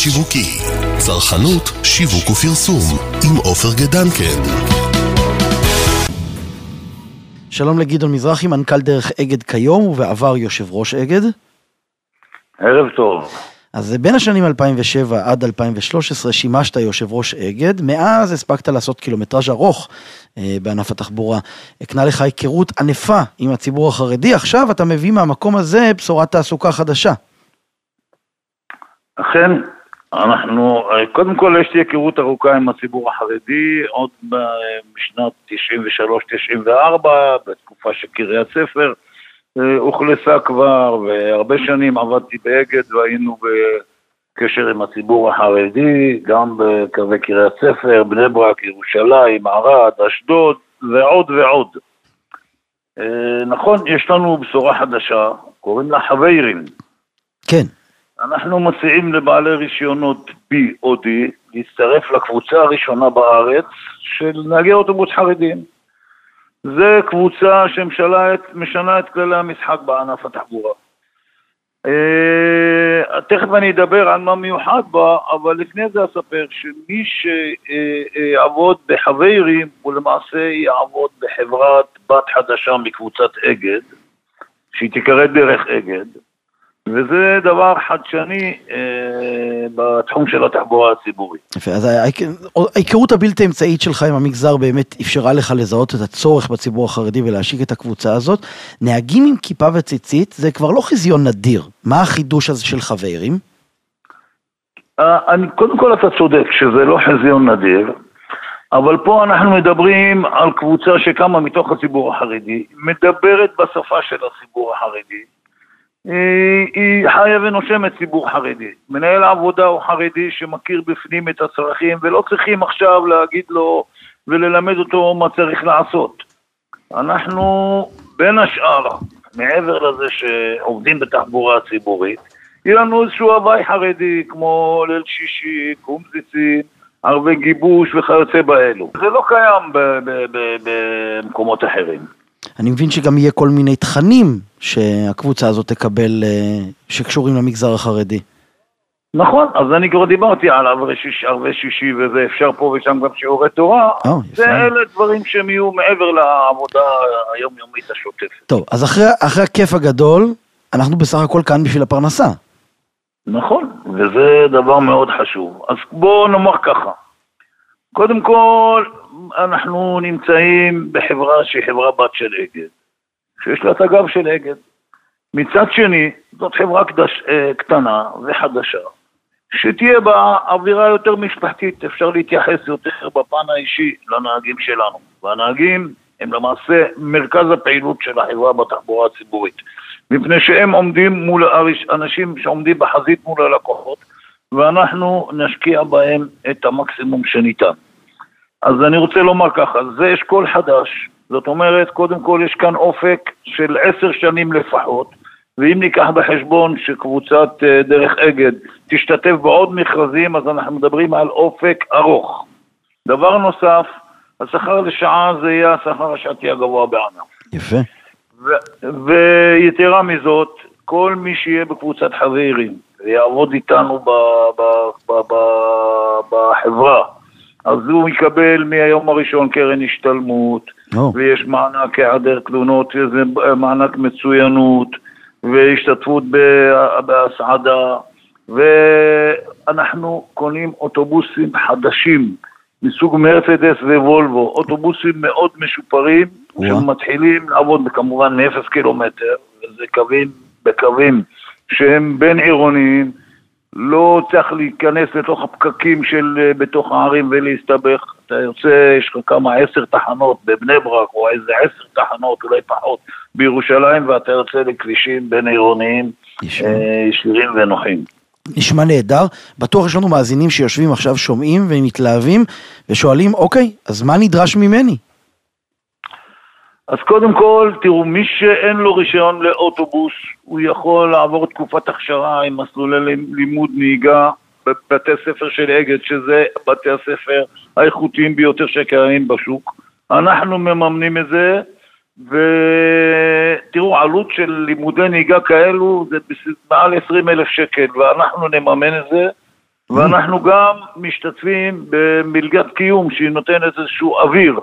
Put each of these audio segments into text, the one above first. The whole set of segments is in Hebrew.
השיווקי. צרכנות, שיווק ופרסום עם עופר גדנקן. שלום לגדעון מזרחי, מנכ"ל דרך אגד כיום ובעבר יושב ראש אגד. ערב טוב. אז בין השנים 2007 עד 2013 שימשת יושב ראש אגד, מאז הספקת לעשות קילומטראז' ארוך בענף התחבורה. הקנה לך היכרות ענפה עם הציבור החרדי, עכשיו אתה מביא מהמקום הזה בשורת תעסוקה חדשה. אכן, קודם כל יש לי היכרות ארוכה עם הציבור החרדי, עוד בשנת 93-94, בתקופה שקריית ספר, אוכלסה כבר, והרבה שנים עבדתי באגד והיינו בקשר עם הציבור החרדי, גם בקווי קריית ספר, בני ברק, ירושלים, ערד, אשדוד ועוד ועוד. נכון, יש לנו בשורה חדשה, קוראים לה חווירים. כן. אנחנו מציעים לבעלי רישיונות B או D להצטרף לקבוצה הראשונה בארץ של נהגי אוטובוס חרדים. זה קבוצה שמשנה את כללי המשחק בענף התחבורה. תכף אני אדבר על מה מיוחד בה, אבל לפני זה אספר שמי שיעבוד בחווירים הוא למעשה יעבוד בחברת בת חדשה מקבוצת אגד, שהיא תקרא דרך אגד, וזה דבר חדשני בתחום של התחבורה הציבורית. יפה, אז ההיכרות הבלתי אמצעית שלך עם המגזר באמת אפשרה לך לזהות את הצורך בציבור החרדי ולהשיק את הקבוצה הזאת. נהגים עם כיפה וציצית זה כבר לא חזיון נדיר. מה החידוש הזה של חווירים? קודם כל אתה צודק שזה לא חזיון נדיר, אבל פה אנחנו מדברים על קבוצה שקמה מתוך הציבור החרדי, מדברת בשפה של הציבור החרדי, היא חיה ונושמת ציבור חרדי. מנהל העבודה הוא חרדי שמכיר בפנים את הצרכים, ולא צריכים עכשיו להגיד לו וללמד אותו מה צריך לעשות. אנחנו בין השאר, מעבר לזה שעובדים בתחבורה הציבורית, יהיה לנו איזשהו הווי חרדי כמו ליל שישי, קומזיצים, ערבי גיבוש וכיוצא באלו. זה לא קיים במקומות אחרים. אני מבין שגם יהיה כל מיני תכנים שהקבוצה הזאת תקבל שקשורים למגזר החרדי. נכון, אז אני כבר דיברתי על ערבי שישי וזה אפשר פה ושם גם שיעורי תורה. זה אלה דברים שהם יהיו מעבר לעבודה היומיומית השוטפת. טוב, אז אחרי הכיף הגדול, אנחנו בסך הכל כאן בשביל הפרנסה. נכון, וזה דבר מאוד חשוב. אז בואו נאמר ככה. קודם כל, אנחנו נמצאים בחברה שהיא חברה בת של אגד, שיש לה את הגב של אגד. מצד שני, זאת חברה קטנה וחדשה, שתהיה בה אווירה יותר משפחתית, אפשר להתייחס יותר בפן האישי לנהגים שלנו. והנהגים הם למעשה מרכז הפעילות של החברה בתחבורה הציבורית, מפני שהם עומדים מול אנשים שעומדים בחזית מול הלקוחות, ואנחנו נשקיע בהם את המקסימום שניתן. אז אני רוצה לומר ככה, זה אשכול חדש, זאת אומרת, קודם כל יש כאן אופק של 10 שנים לפחות, ואם ניקח בחשבון שקבוצת דרך אגד תשתתף בעוד מכרזים, אז אנחנו מדברים על אופק ארוך. דבר נוסף, השכר לשעה זה יהיה השכר השעתי הגבוה בענף. יפה. ויתרה מזאת, כל מי שיהיה בקבוצת חווירים ויעבוד איתנו בחברה, אז הוא יקבל מהיום הראשון קרן השתלמות, ויש מענק היעדר תלונות, וזה מענק מצוינות, והשתתפות בהסעדה, ואנחנו קונים אוטובוסים חדשים, מסוג מרצדס ווולבו, אוטובוסים מאוד משופרים, שמתחילים לעבוד כמובן מ-0 קילומטר, וזה בקווים שהם בין עירוניים, לא צריך להיכנס לתוך הפקקים של בתוך הערים ולהסתבך. אתה יוצא, יש לך כמה 10 תחנות בבני ברק, או איזה 10 תחנות, אולי פחות, בירושלים, ואתה יוצא לכבישים בין עירוניים, ישירים ונוחים. נשמע נהדר. בטוח יש לנו מאזינים שיושבים עכשיו, שומעים ומתלהבים, ושואלים, אוקיי, אז מה נדרש ממני? אז קודם כל, תראו, מי שאין לו רישיון לאוטובוס, הוא יכול לעבור תקופת הכשרה עם מסלולי לימוד נהיגה בבתי ספר של אגד, שזה בתי הספר האיכותיים ביותר שקיימים בשוק. אנחנו מממנים את זה, ותראו, עלות של לימודי נהיגה כאלו זה מעל 20,000 שקל, ואנחנו נממן את זה, ואנחנו גם משתתפים במלגת קיום שהיא נותנת איזשהו אוויר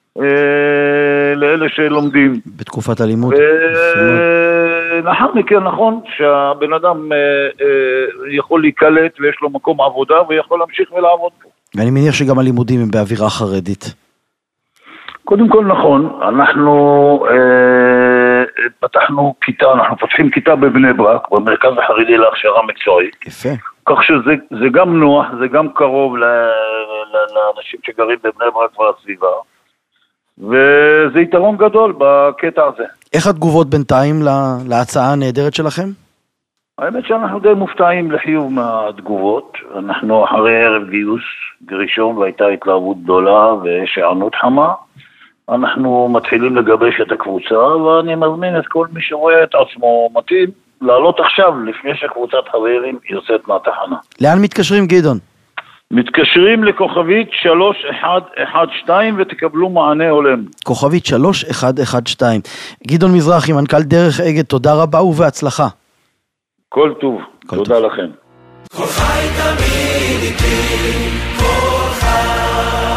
לאלה שלומדים. בתקופת הלימוד. לאחר מכן נכון שהבן אדם יכול להיקלט ויש לו מקום עבודה ויכול להמשיך ולעבוד פה. ואני מניח שגם הלימודים הם באווירה חרדית. קודם כל נכון, אנחנו פתחנו כיתה, אנחנו פותחים כיתה בבני ברק, במרכז החרדי להכשרה מקצועית. יפה. כך שזה גם נוח, זה גם קרוב לאנשים שגרים בבני ברק והסביבה, וזה יתרון גדול בקטע הזה. איך התגובות בינתיים להצעה הנהדרת שלכם? האמת שאנחנו די מופתעים לחיוב מהתגובות. אנחנו אחרי ערב גיוס ראשון והייתה התלהבות גדולה ויש הענות חמה. אנחנו מתחילים לגבש את הקבוצה, ואני מזמין את כל מי שרואה את עצמו מתאים לעלות עכשיו לפני שקבוצת חברים יוצאת מהתחנה. לאן מתקשרים, גדעון? מתקשרים לכוכבית 3112 ותקבלו מענה הולם. כוכבית 3112. גדעון מזרחי, מנכ"ל דרך אגד, תודה רבה ובהצלחה. כל טוב, תודה לכם. כל חי תמיד איתי, כל חי